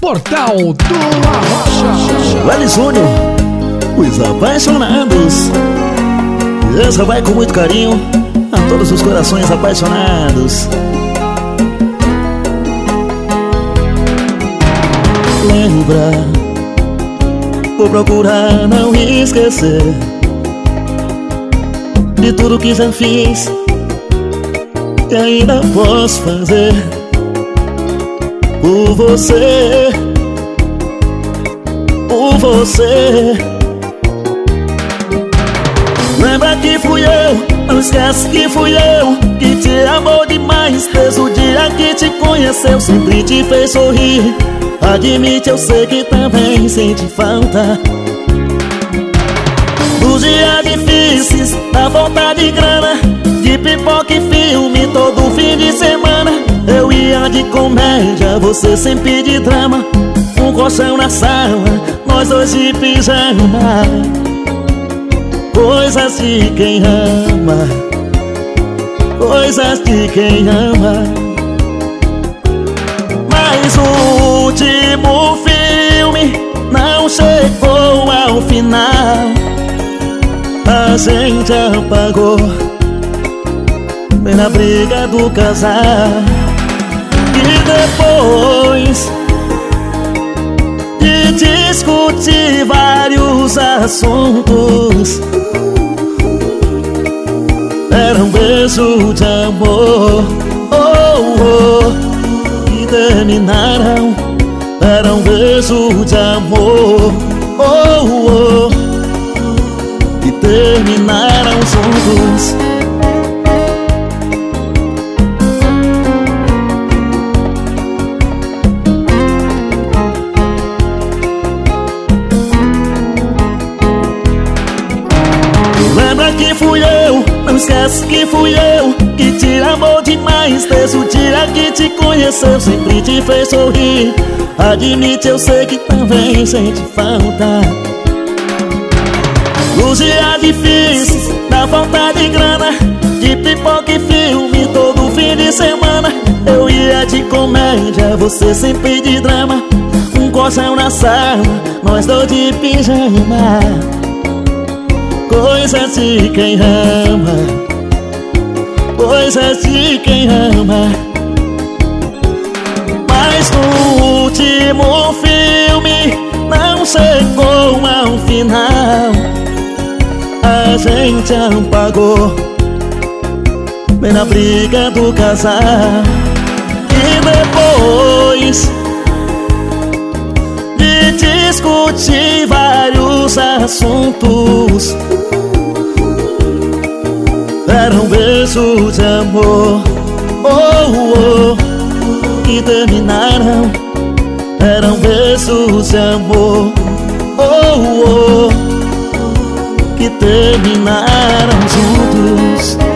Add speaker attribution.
Speaker 1: Portal do Arrocha.
Speaker 2: Wellington Júnior, os apaixonados. Essa vai com muito carinho a todos os corações apaixonados. Lembra, vou procurar não esquecer de tudo que já fiz e ainda posso fazer por você, por você. Lembra que fui eu, não esquece que fui eu que te amou demais. Desde o dia que te conheceu, sempre te fez sorrir. Admite, eu sei que também sente falta dos dias difíceis, da falta de grana, de pipoca e filme todo fim de semana. Eu ia de comédia, você sempre de drama. Um colchão na sala, nós dois de pijama. Coisas de quem ama, coisas de quem ama. Mas o último filme não chegou ao final. A gente apagou bem na briga do casal. E depois de discutir vários assuntos, era um beijo de amor, que terminaram. Era um beijo de amor, que terminaram juntos. Lembra que fui eu, não esquece que fui eu que te amou demais. Desde o dia que te conheceu, sempre te fez sorrir. Admite, eu sei que também sente falta dos dias difíceis, da falta de grana, de pipoca e filme todo fim de semana. Eu ia de comédia, você sempre de drama. Um colchão na sala, nós dois de pijama. Coisas de quem ama, coisas de quem ama. Mas no último filme não chegou ao final. A gente apagou bem na briga do casal. E depois de discutir vários assuntos, era um beijo de amor, que terminaram. Era um beijo de amor, que terminaram juntos.